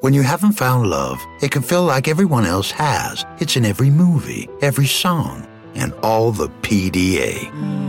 When you haven't found love, it can feel like everyone else has. It's in every movie, every song, and all the PDA.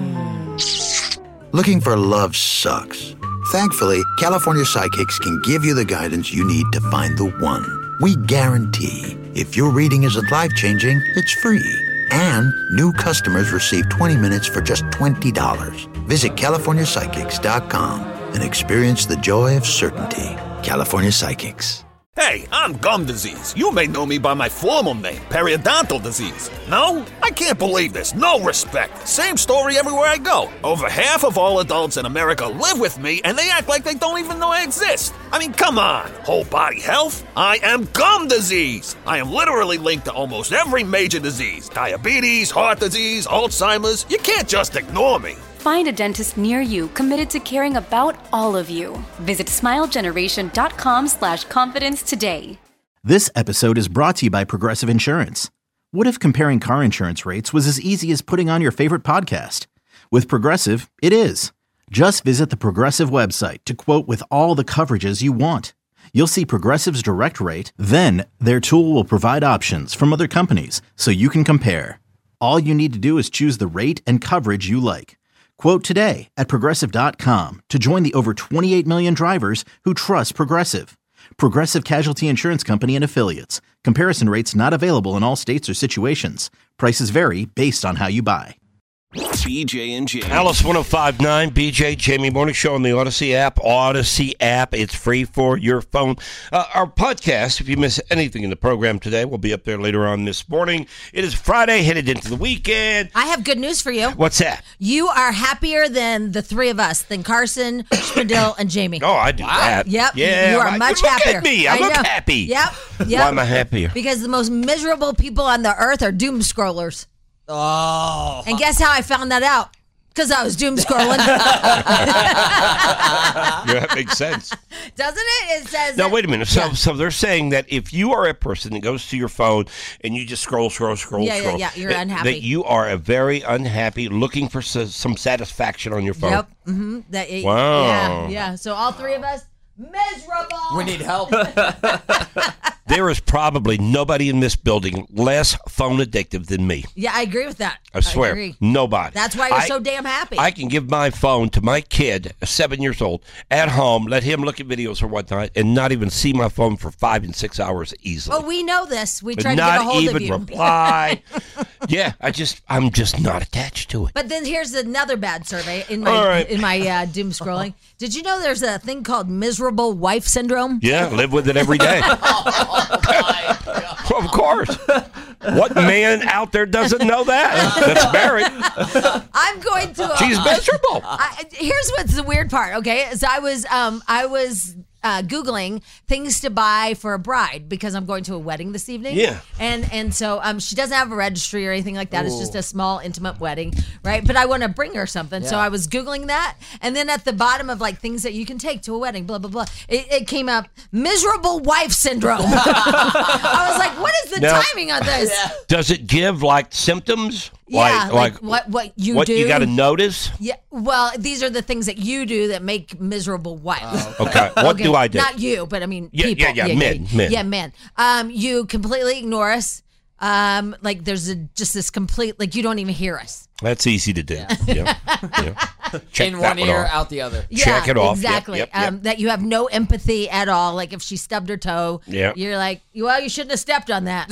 Looking for love sucks. Thankfully, California Psychics can give you the guidance you need to find the one. We guarantee if your reading isn't life-changing, it's free. And new customers receive 20 minutes for just $20. Visit CaliforniaPsychics.com and experience the joy of certainty. California Psychics. Hey, I'm gum disease. You may know me by my formal name, periodontal disease. No? I can't believe this. No respect. Same story everywhere I go. Over half of all adults in America live with me, and they act like they don't even know I exist. I mean, come on. Whole body health? I am gum disease. I am literally linked to almost every major disease. Diabetes, heart disease, Alzheimer's. You can't just ignore me. Find a dentist near you committed to caring about all of you. Visit smilegeneration.com/confidence today. This episode is brought to you by Progressive Insurance. What if comparing car insurance rates was as easy as putting on your favorite podcast? With Progressive, it is. Just visit the Progressive website to quote with all the coverages you want. You'll see Progressive's direct rate, then their tool will provide options from other companies so you can compare. All you need to do is choose the rate and coverage you like. Quote today at Progressive.com to join the over 28 million drivers who trust Progressive. Progressive Casualty Insurance Company and Affiliates. Comparison rates not available in all states or situations. Prices vary based on how you buy. BJ and Jamie. Alice 105.9, BJ, Jamie Morning Show on the Odyssey app. Odyssey app, it's free for your phone. Our podcast, if you miss anything in the program today, will be up there later on this morning. It is Friday, headed into the weekend. I have good news for you. What's that? You are happier than the three of us, than Carson, Schmidl, and Jamie. Oh, I do that. Yep. Yeah, you are much happier. Look at me. I look happy. Yep. Why am I happier? Because the most miserable people on the earth are doom scrollers. Oh. And guess how I found that out? Because I was doom scrolling. Yeah, that makes sense. Doesn't it? It says. Now, wait a minute. So they're saying that if you are a person that goes to your phone and you just scroll, Yeah, you're unhappy. That you are a very unhappy, looking for some satisfaction on your phone. Yep. Mm-hmm. Wow. Yeah. So all three of us, miserable. We need help. There is probably nobody in this building less phone addictive than me. Yeah, I agree with that. I swear. agree. Nobody. That's why you're so damn happy. I can give my phone to my kid, 7 years old, at home, let him look at videos or whatnot, and not even see my phone for 5 and 6 hours easily. Oh, we know this. We tried to get a hold of you. Not even reply. Yeah, I'm just not attached to it. But then here's another bad survey in my doom scrolling. Did you know there's a thing called miserable wife syndrome? Yeah, live with it every day. Of course. What man out there doesn't know that? That's married. I'm going to. She's miserable. Here's what's the weird part. Okay, so I was Googling things to buy for a bride because I'm going to a wedding this evening. Yeah. And so she doesn't have a registry or anything like that. Ooh. It's just a small, intimate wedding, right? But I want to bring her something. Yeah. So I was Googling that. And then at the bottom of like things that you can take to a wedding, blah, blah, blah, it came up, miserable wife syndrome. I was like, what is the timing on this? Yeah. Does it give like symptoms? Yeah, like what you do. What you got to notice? Yeah, well, these are the things that you do that make miserable wives. Okay, what do I do? Not you, but I mean people. Men. Yeah, men. You completely ignore us. Like there's just this complete, like you don't even hear us. That's easy to do. Yeah. Check in one ear, out the other. Yeah, check it off. Exactly. Yep. That you have no empathy at all. Like if she stubbed her toe, you're like, well, you shouldn't have stepped on that.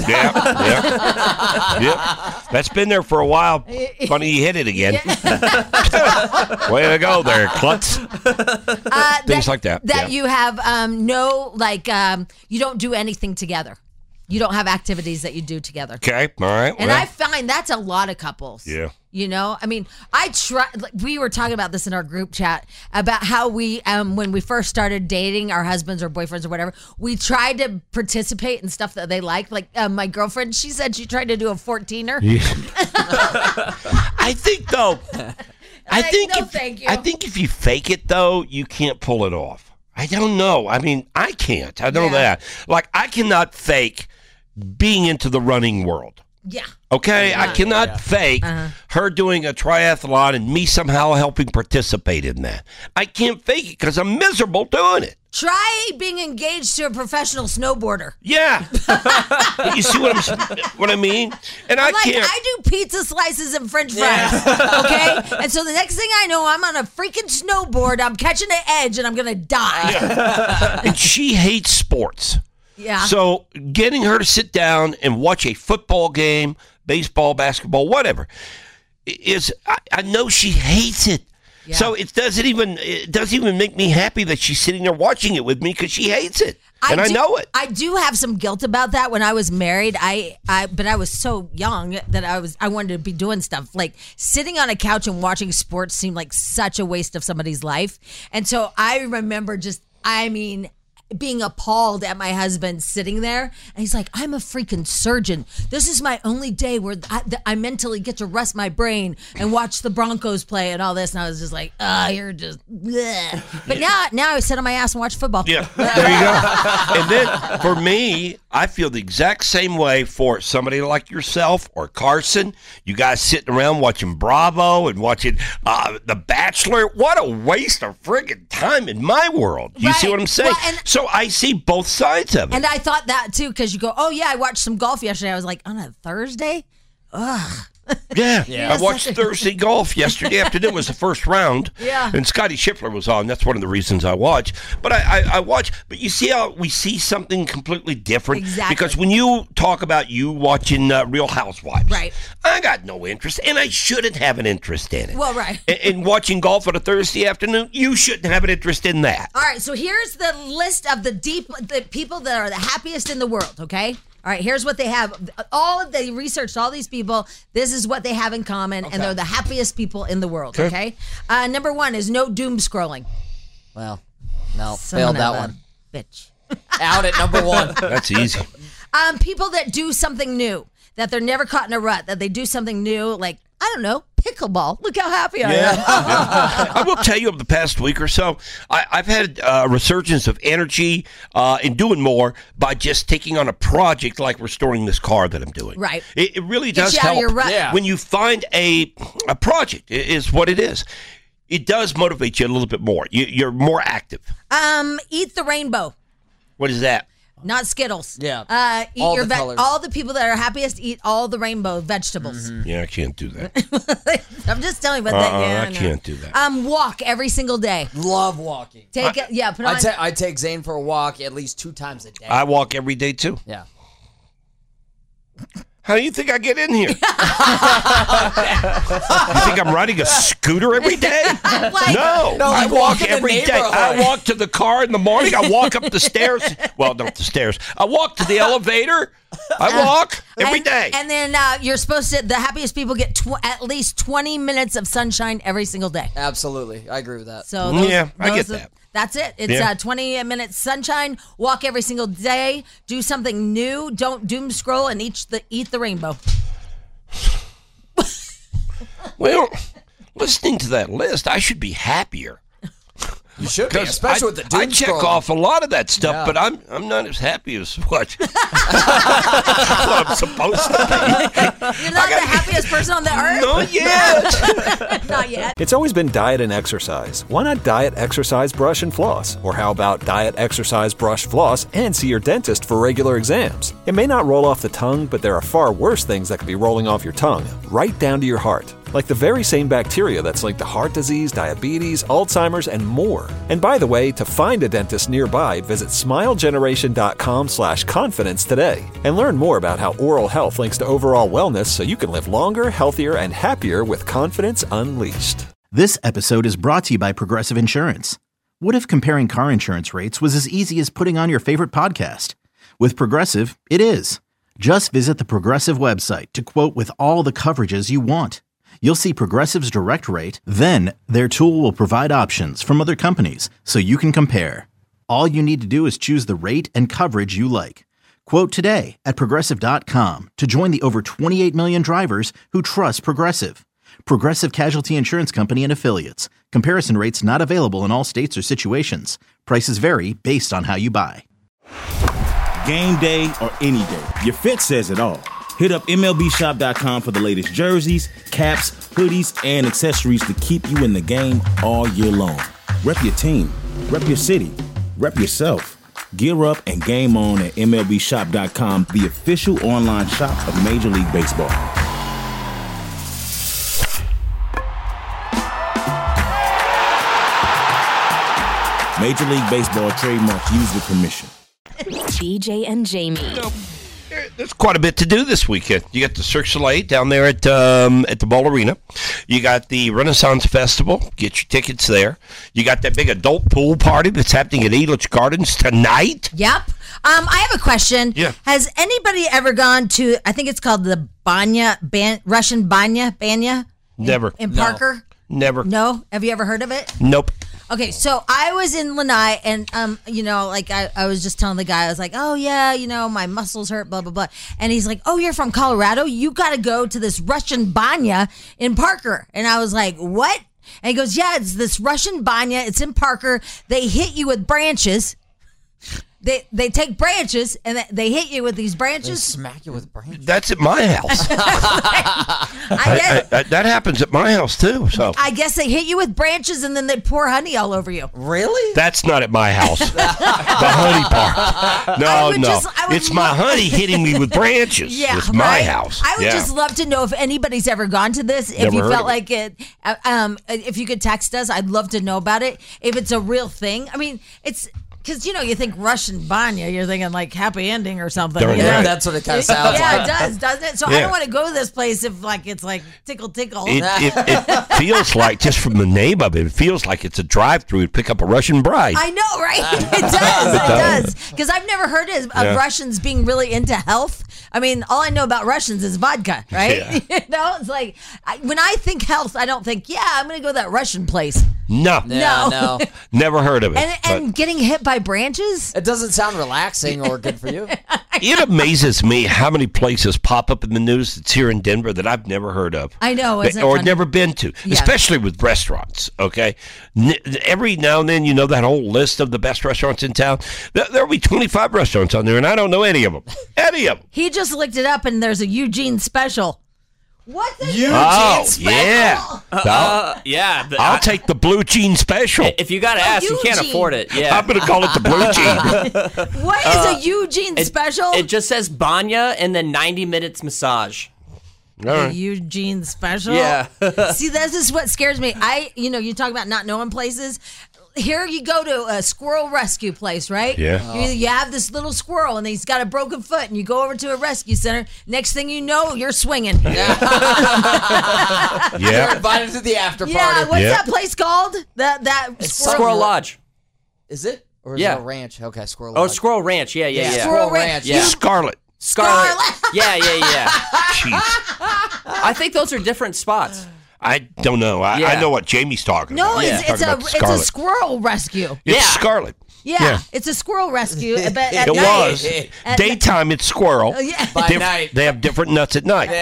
Yeah. That's been there for a while. Funny you hit it again. Way to go there, klutz. Things like that. That you have you don't do anything together. You don't have activities that you do together. Okay, all right. And I find that's a lot of couples. Yeah. You know, I mean, we were talking about this in our group chat about how we, when we first started dating our husbands or boyfriends or whatever, we tried to participate in stuff that they liked. Like my girlfriend, she said she tried to do a 14er. Yeah. I think, though, I think if you fake it, though, you can't pull it off. I don't know. I mean, I can't. I know that. Like, I cannot fake being into the running world. Yeah. Okay? I cannot fake her doing a triathlon and me somehow helping participate in that. I can't fake it because I'm miserable doing it. Try being engaged to a professional snowboarder. Yeah. You see what I mean? And I can't. I do pizza slices and French fries. Okay? And so the next thing I know, I'm on a freaking snowboard. I'm catching an edge and I'm going to die. Yeah. And she hates sports. Yeah. So getting her to sit down and watch a football game, baseball, basketball, whatever, I know she hates it. Yeah. So it doesn't even make me happy that she's sitting there watching it with me because she hates it. I know it. I do have some guilt about that. When I was married, but I was so young that I wanted to be doing stuff. Like sitting on a couch and watching sports seemed like such a waste of somebody's life. And so I remember being appalled at my husband sitting there, and he's like, I'm a freaking surgeon. This is my only day where I mentally get to rest my brain and watch the Broncos play and all this. And I was just like, you're just bleh. But now I sit on my ass and watch football. Yeah, there you go. And then for me, I feel the exact same way for somebody like yourself or Carson. You guys sitting around watching Bravo and watching The Bachelor. What a waste of friggin' time in my world. You see what I'm saying? Well, so I see both sides of it. And I thought that too, because you go, oh yeah, I watched some golf yesterday. I was like, on a Thursday? Ugh. Yeah. I watched Thursday golf yesterday afternoon. It was the first round. Yeah. And Scotty Scheffler was on. That's one of the reasons I watch. But I watch. But you see how we see something completely different? Exactly. Because when you talk about you watching Real Housewives, right? I got no interest, and I shouldn't have an interest in it. Well, right. And watching golf on a Thursday afternoon, you shouldn't have an interest in that. All right. So here's the list of the people that are the happiest in the world, okay? All right, here's what they have. They researched all these people. This is what they have in common, and they're the happiest people in the world, okay? Number 1 is no doom scrolling. Well, no, failed that one. Bitch. Out at number 1. That's easy. People that do something new, that they're never caught in a rut, that they do something new, like, I don't know, pickleball. Look how happy I am. I will tell you, over the past week or so, I've had a resurgence of energy in doing more by just taking on a project like restoring this car that I'm doing. Right. It really does help. When you find a project, is what it is. It does motivate you a little bit more. You're more active. Eat the rainbow. What is that? Not Skittles. Yeah. Eat all all the people that are happiest eat all the rainbow vegetables. Mm-hmm. Yeah, I can't do that. I'm just telling you about that. Yeah, I can't do that. Walk every single day. Love walking. Put on. I take Zane for a walk at least 2 times a day. I walk every day too. Yeah. How do you think I get in here? You think I'm riding a scooter every day? No, I walk every day. I walk to the car in the morning. I walk up the stairs. Well, not the stairs. I walk to the elevator. I walk every day. And then you're supposed to, the happiest people get at least 20 minutes of sunshine every single day. Absolutely. I agree with that. So I get that. That's it. It's 20 minutes sunshine. Walk every single day. Do something new. Don't doom scroll and eat the rainbow. Well, listening to that list, I should be happier. You should be, especially with the doom I check scrolling. off a lot of that stuff, but I'm not as happy as what I'm supposed to be. You're not the happiest person on the earth? Not yet. Not yet. It's always been diet and exercise. Why not diet, exercise, brush, and floss? Or how about diet, exercise, brush, floss, and see your dentist for regular exams? It may not roll off the tongue, but there are far worse things that could be rolling off your tongue, right down to your heart. Like the very same bacteria that's linked to heart disease, diabetes, Alzheimer's, and more. And by the way, to find a dentist nearby, visit smilegeneration.com/confidence today and learn more about how oral health links to overall wellness so you can live longer, healthier, and happier with confidence unleashed. This episode is brought to you by Progressive Insurance. What if comparing car insurance rates was as easy as putting on your favorite podcast? With Progressive, it is. Just visit the Progressive website to quote with all the coverages you want. You'll see Progressive's direct rate, then their tool will provide options from other companies so you can compare. All you need to do is choose the rate and coverage you like. Quote today at Progressive.com to join the over 28 million drivers who trust Progressive. Progressive Casualty Insurance Company and Affiliates. Comparison rates not available in all states or situations. Prices vary based on how you buy. Game day or any day, your fit says it all. Hit up MLBshop.com for the latest jerseys, caps, hoodies, and accessories to keep you in the game all year long. Rep your team, rep your city, Rep yourself. Gear up and game on at MLBShop.com, the official online shop of Major League Baseball. Major League Baseball trademarks used with permission. BJ and Jamie. There's quite a bit to do this weekend. You got the Cirque du Soleil down there at the Ball Arena. You got the Renaissance Festival. Get your tickets there. You got that big adult pool party that's happening at Elitch Gardens tonight. Yep. I have a question. Yeah. Has anybody ever gone to, I think it's called the Russian Banya? Never. In Parker? Never. No? Have you ever heard of it? Nope. Okay, so I was in Lanai, and I was just telling the guy, I was like, oh yeah, my muscles hurt, blah blah blah, and he's like, oh, you're from Colorado, you got to go to this Russian banya in Parker, and I was like, what? And he goes, yeah, it's this Russian banya, it's in Parker. They hit you with branches. They take branches and they hit you with these branches. They smack you with branches. That's at my house. That happens at my house too. So I guess they hit you with branches and then they pour honey all over you. Really? That's not at my house. The honey part. No. It's my honey hitting me with branches. Yeah, it's my house. I would just love to know if anybody's ever gone to this. If you felt like it, if you could text us, I'd love to know about it. If it's a real thing. I mean, it's. Because, you think Russian banya, you're thinking like happy ending or something. Right. That's what it kind of sounds like. Yeah, it does, doesn't it? So I don't want to go to this place if it's like tickle. It feels like, just from the name of it, it feels like it's a drive-through to pick up a Russian bride. I know, right? It does. Because I've never heard of Russians being really into health. I mean, all I know about Russians is vodka, right? Yeah. It's like, when I think health, I don't think, I'm going to go to that Russian place. No. Never heard of it. And getting hit by branches? It doesn't sound relaxing or good for you. It amazes me how many places pop up in the news that's here in Denver that I've never heard of. I know. Isn't it or funny? never been to, especially with restaurants, okay? Every now and then, that whole list of the best restaurants in town. There'll be 25 restaurants on there, and I don't know any of them. He just looked it up, and there's a Eugene special. What's a Eugene special? Yeah. I'll take the blue jean special. If you got to ask, you can't afford it. Yeah. I'm going to call it the blue jean. What is a Eugene special? It just says banya and then 90 minutes massage. Right. Eugene special? Yeah. See, this is what scares me. You talk about not knowing places. Here you go to a squirrel rescue place, right? Yeah. You have this little squirrel, and he's got a broken foot, and you go over to a rescue center. Next thing you know, you're swinging. Yeah. You're invited to the after party. Yeah, what's that place called? That Squirrel Lodge. Is it? Or is it a ranch? Okay, Squirrel Lodge. Lodge. Squirrel Ranch. Yeah. Squirrel Ranch. Yeah. Scarlet. Yeah. Jeez. I think those are different spots. I don't know. I know what Jamie's talking about. No, it's a squirrel rescue. It's Scarlet. Yeah, it's a squirrel rescue. But at it night, was. Daytime, it's squirrel. By night. They have different nuts at night.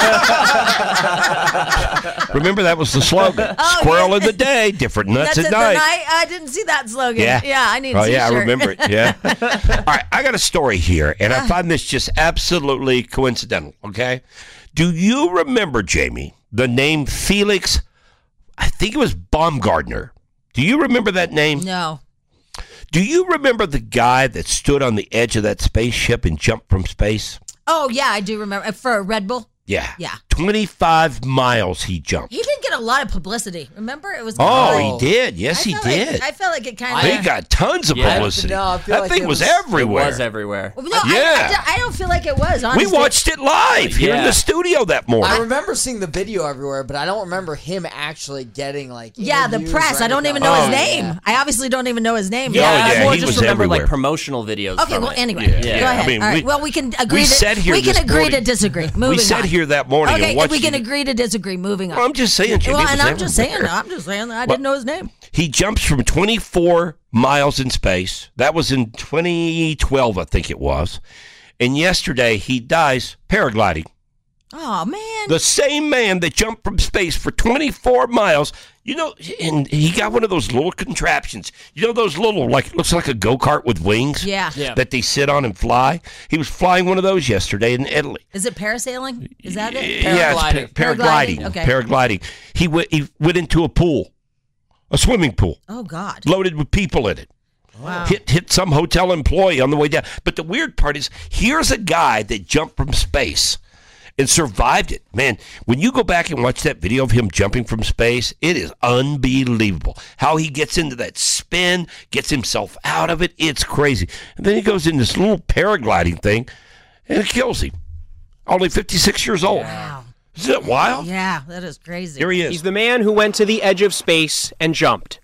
Remember, that was the slogan. Squirrel in the day, different nuts at night. I didn't see that slogan. Yeah, I need a t-shirt. I remember it. Yeah. All right, I got a story here, and I find this just absolutely coincidental, okay? Do you remember, Jamie, the name Felix, I think it was Baumgartner. Do you remember that name? No. Do you remember the guy that stood on the edge of that spaceship and jumped from space? Oh, yeah, I do remember. For a Red Bull? Yeah. Yeah. 25 miles he jumped. He didn't get a lot of publicity. Remember? It was. He did. Yes, he did. I felt like it kind of. He got tons of publicity. That thing was everywhere. It was everywhere. No, I don't feel like it was, honestly. We watched it live here in the studio that morning. I remember seeing the video everywhere, but I don't remember him actually getting the press. I don't even know his name. Yeah. I obviously don't even know his name. I more just remember promotional videos. Okay, well, anyway, go ahead. All right. Well, we can agree. We can agree to disagree. Moving on. We sat here that morning. Okay, we can agree to disagree. Moving on. Well, I'm just saying. I'm just saying that I didn't know his name. He jumps from 24 miles in space. That was in 2012, I think it was. And yesterday he dies paragliding. Oh, man. The same man that jumped from space for 24 miles, and he got one of those little contraptions. Those little, it looks like a go-kart with wings that they sit on and fly? He was flying one of those yesterday in Italy. Is it parasailing? Is that it? Yeah, it's paragliding. Okay. Paragliding. He went into a pool, a swimming pool. Oh, God. Loaded with people in it. Wow. Hit some hotel employee on the way down. But the weird part is, here's a guy that jumped from space and survived it. Man, when you go back and watch that video of him jumping from space, it is unbelievable. How he gets into that spin, gets himself out of it. It's crazy. And then he goes in this little paragliding thing, and it kills him. Only 56 years old. Wow. Isn't that wild? Yeah, that is crazy. Here he is. He's the man who went to the edge of space and jumped.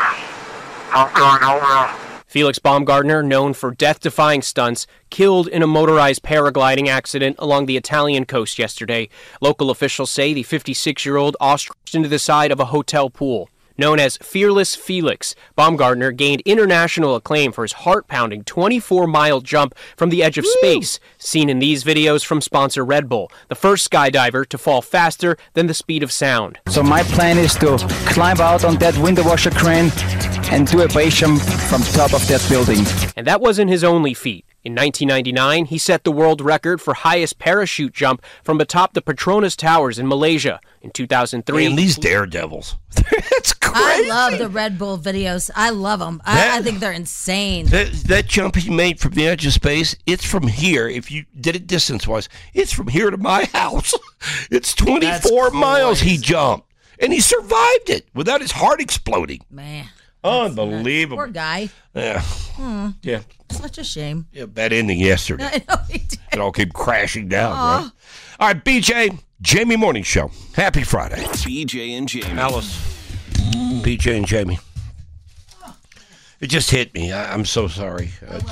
Felix Baumgartner, known for death-defying stunts, killed in a motorized paragliding accident along the Italian coast yesterday. Local officials say the 56-year-old ostriches into the side of a hotel pool. Known as Fearless Felix, Baumgartner gained international acclaim for his heart-pounding 24-mile jump from the edge of space, seen in these videos from sponsor Red Bull, the first skydiver to fall faster than the speed of sound. So my plan is to climb out on that window washer crane and do a base jump from top of that building. And that wasn't his only feat. In 1999, he set the world record for highest parachute jump from atop the Petronas Towers in Malaysia. In 2003... Man, these daredevils. That's crazy. I love the Red Bull videos. I love them. I think they're insane. That jump he made from the edge of space, it's from here. If you did it distance-wise, it's from here to my house. It's 24 miles he jumped. And he survived it without his heart exploding. Man. Unbelievable. Poor guy. Yeah. Yeah. Such a shame. Yeah, bad ending yesterday. I know he did. It all came crashing down, right? All right, BJ, Jamie Morning Show. Happy Friday. BJ and Jamie. Alice, BJ and Jamie. It just hit me. I'm so sorry.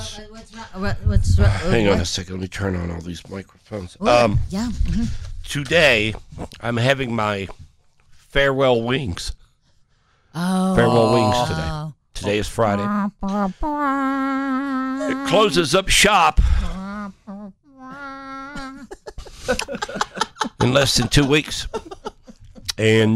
Hang on a second. Let me turn on all these microphones. Yeah. Today, I'm having my farewell wings. Oh. Farewell wings today. Today is Friday. It closes up shop in less than 2 weeks. And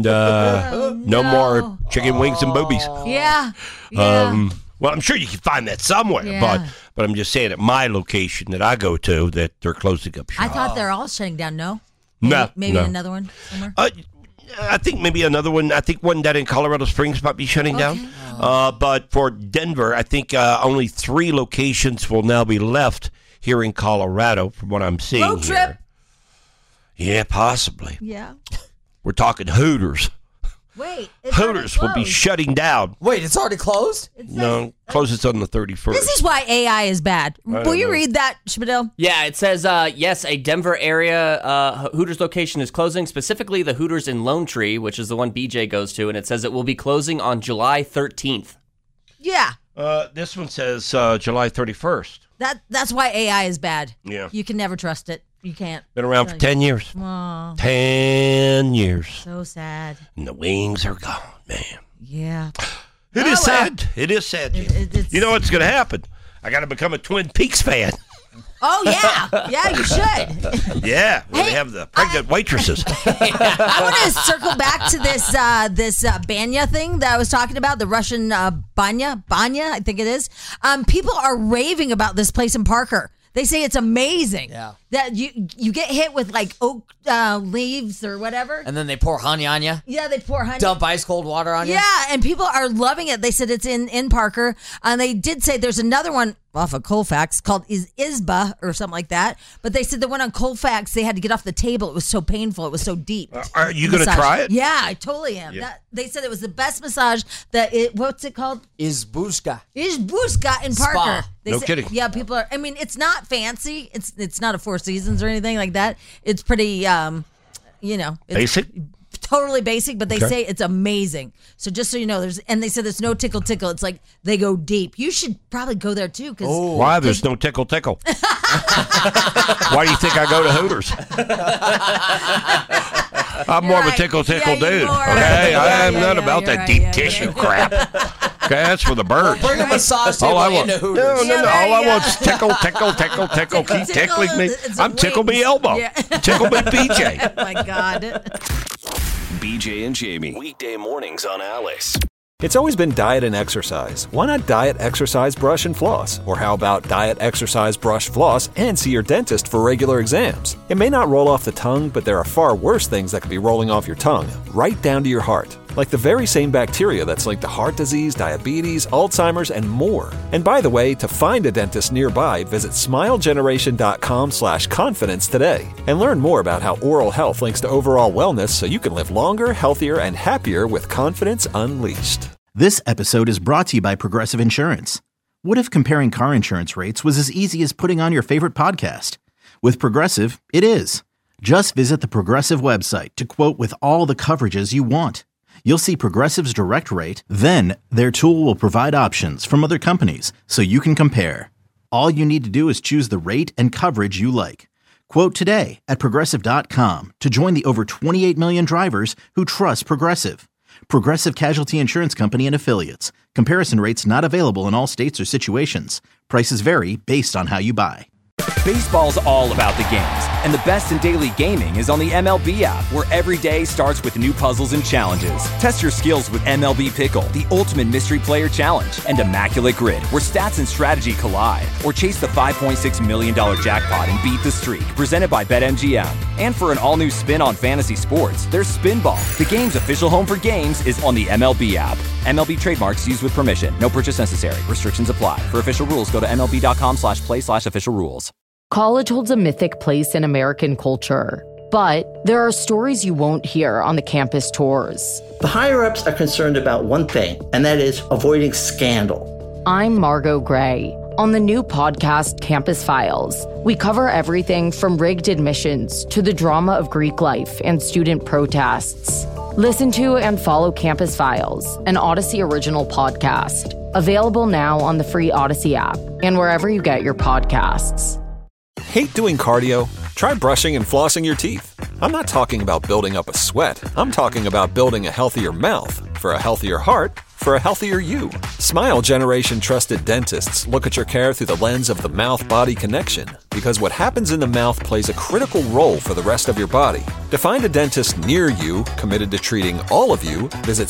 no more chicken wings and boobies. Yeah. Well, I'm sure you can find that somewhere, but I'm just saying at my location that I go to that they're closing up shop. I thought they're all shutting down. No? Maybe another one somewhere? I think maybe another one. I think one down in Colorado Springs might be shutting down. But for Denver, I think only 3 locations will now be left here in Colorado, from what I'm seeing Road trip. Here. Yeah, possibly. Yeah. We're talking Hooters. Wait. It's Hooters will be shutting down. Wait, it's already closed? No, closes on the 31st. This is why AI is bad. Will you read that, Spadil? Yeah, it says, yes, a Denver area Hooters location is closing, specifically the Hooters in Lone Tree, which is the one BJ goes to, and it says it will be closing on July 13th. Yeah. This one says July 31st. That's why AI is bad. Yeah. You can never trust it. You can't. Been around for 10 years. Oh, 10 years. so sad. And the wings are gone, man. Yeah. It is sad. It is sad. It's- You know what's going to happen? I got to become a Twin Peaks fan. Oh, yeah. Yeah, you should. Yeah, where they have the pregnant waitresses. I want to circle back to this banya thing that I was talking about, the Russian banya, I think it is. People are raving about this place in Parker. They say it's amazing. Yeah. That you get hit with like oak leaves or whatever. And then they pour honey on you. Yeah, they pour honey. Dump ice cold water on you. Yeah, and people are loving it. They said it's in Parker. And they did say there's another one off of Colfax called Isba or something like that. But they said the one on Colfax, they had to get off the table. It was so painful. It was so deep. Are you going to try it? Yeah, I totally am. Yeah. They said it was the best massage. What's it called? Izbushka. Izbushka in Parker. Spa. No kidding. Yeah, people are. I mean, it's not fancy. It's not a Four Seasons or anything like that. It's pretty, it's Basic? totally basic, but they say it's amazing. So just so you know, they said there's no tickle. It's like they go deep. You should probably go there too. Why? There's no tickle. Why do you think I go to Hooters? I'm more of a tickle dude. Okay, I am not about that deep tissue crap. Okay, that's for the birds. Bring a massage table into Hooters. No. All I want is tickle. Keep tickling me. I'm Tickle Me Elbow. Yeah. Tickle Me BJ. Oh my God. BJ and Jamie. Weekday mornings on Alice. It's always been diet and exercise. Why not diet, exercise, brush, and floss? Or how about diet, exercise, brush, floss, and see your dentist for regular exams? It may not roll off the tongue, but there are far worse things that could be rolling off your tongue, right down to your heart. like the very same bacteria that's linked to heart disease, diabetes, Alzheimer's, and more. And by the way, to find a dentist nearby, visit smilegeneration.com/confidence today and learn more about how oral health links to overall wellness so you can live longer, healthier, and happier with confidence unleashed. This episode is brought to you by Progressive Insurance. What if comparing car insurance rates was as easy as putting on your favorite podcast? With Progressive, it is. Just visit the Progressive website to quote with all the coverages you want. You'll see Progressive's direct rate, then their tool will provide options from other companies so you can compare. All you need to do is choose the rate and coverage you like. Quote today at Progressive.com to join the over 28 million drivers who trust Progressive. Progressive Casualty Insurance Company and Affiliates. Comparison rates not available in all states or situations. Prices vary based on how you buy. Baseball's all about the games, and the best in daily gaming is on the MLB app, where every day starts with new puzzles and challenges. Test your skills with MLB Pickle, the ultimate mystery player challenge, and Immaculate Grid, where stats and strategy collide. Or chase the $5.6 million jackpot and beat the streak, presented by BetMGM. And for an all-new spin on fantasy sports, there's Spinball. The game's official home for games is on the MLB app. MLB trademarks used with permission. No purchase necessary. Restrictions apply. For official rules, go to MLB.com/play/official rules. College holds a mythic place in American culture, but there are stories you won't hear on the campus tours. The higher-ups are concerned about one thing, and that is avoiding scandal. I'm Margot Gray. On the new podcast, Campus Files, we cover everything from rigged admissions to the drama of Greek life and student protests. Listen to and follow Campus Files, an Odyssey original podcast. Available now on the free Odyssey app and wherever you get your podcasts. Hate doing cardio? Try brushing and flossing your teeth. I'm not talking about building up a sweat. I'm talking about building a healthier mouth for a healthier heart for a healthier you. Smile Generation trusted dentists look at your care through the lens of the mouth-body connection, because what happens in the mouth plays a critical role for the rest of your body. To find a dentist near you committed to treating all of you, visit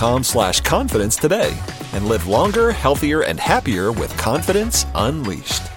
smilegeneration.com/confidence today and live longer, healthier, and happier with confidence unleashed.